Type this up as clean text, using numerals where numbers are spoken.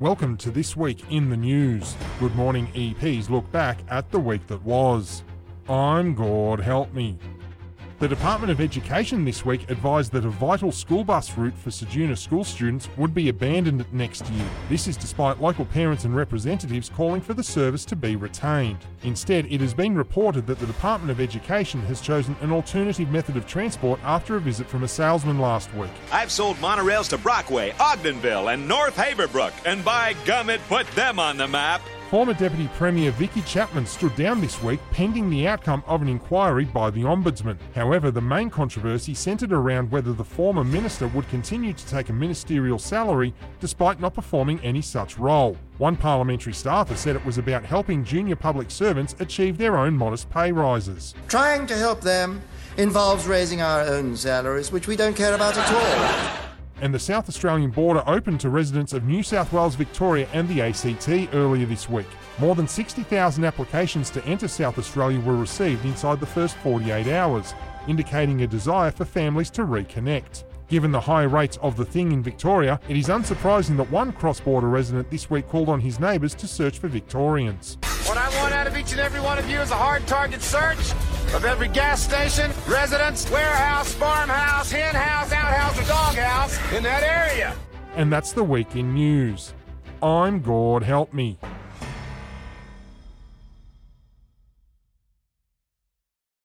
Welcome to This Week in the News. Good morning, EPs look back at the week that was. I'm God Help Me. The Department of Education this week advised that a vital school bus route for Ceduna school students would be abandoned next year. This is despite local parents and representatives calling for the service to be retained. Instead, it has been reported that the Department of Education has chosen an alternative method of transport after a visit from a salesman last week. I've sold monorails to Brockway, Ogdenville, and North Haverbrook, and by gum, it put them on the map. Former Deputy Premier Vicky Chapman stood down this week pending the outcome of an inquiry by the Ombudsman. However, the main controversy centred around whether the former minister would continue to take a ministerial salary despite not performing any such role. One parliamentary staffer said it was about helping junior public servants achieve their own modest pay rises. Trying to help them involves raising our own salaries, which we don't care about at all. And the South Australian border opened to residents of New South Wales, Victoria and the ACT earlier this week. More than 60,000 applications to enter South Australia were received inside the first 48 hours, indicating a desire for families to reconnect. Given the high rates of the thing in Victoria, it is unsurprising that one cross-border resident this week called on his neighbours to search for Victorians. What I want out of each and every one of you is a hard target search of every gas station, residence, warehouse, farmhouse, hen house, outhouse, or doghouse in that area. And that's the week in news. I'm God Help Me.